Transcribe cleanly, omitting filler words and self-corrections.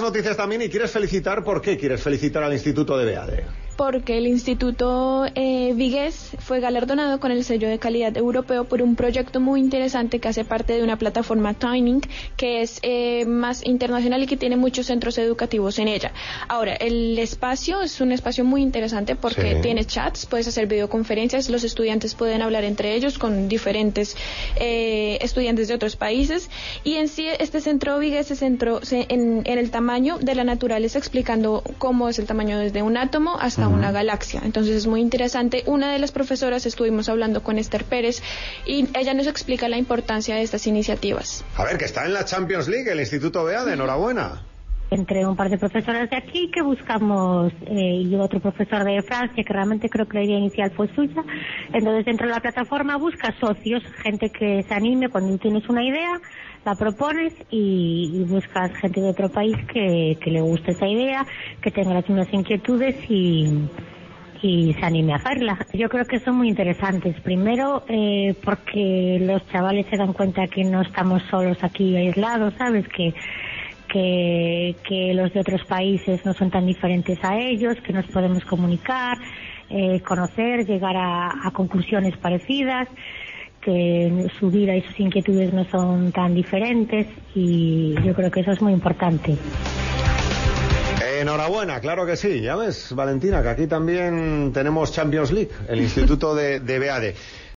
Noticias también, y quieres felicitar, ¿por qué quieres felicitar al Instituto de BEADE? Porque el Instituto Vigués fue galardonado con el sello de calidad europeo por un proyecto muy interesante que hace parte de una plataforma Twinning, que es más internacional y que tiene muchos centros educativos en ella. Ahora, el espacio es un espacio muy interesante porque tiene chats, puedes hacer videoconferencias, los estudiantes pueden hablar entre ellos con diferentes estudiantes de otros países, y en sí este centro Vigués se centró en el tamaño de la naturaleza, explicando cómo es el tamaño desde un átomo hasta una galaxia. Entonces es muy interesante. Una de las profesoras, estuvimos hablando con Esther Pérez, y ella nos explica la importancia de estas iniciativas. A ver, que está en la Champions League el Instituto BEADE, enhorabuena. Entre un par de profesoras de aquí que buscamos, y otro profesor de Francia, que realmente creo que la idea inicial fue suya. Entonces, dentro de la plataforma buscas socios, gente que se anime cuando tienes una idea, la propones y buscas gente de otro país que le guste esa idea, que tenga las mismas inquietudes y se anime a hacerla. Yo creo que son muy interesantes. Primero, porque los chavales se dan cuenta que no estamos solos aquí aislados, ¿sabes? Que los de otros países no son tan diferentes a ellos, que nos podemos comunicar, conocer, llegar a conclusiones parecidas, que su vida y sus inquietudes no son tan diferentes, y yo creo que eso es muy importante. Enhorabuena, claro que sí. Ya ves, Valentina, que aquí también tenemos Champions League, el Instituto de BEADE.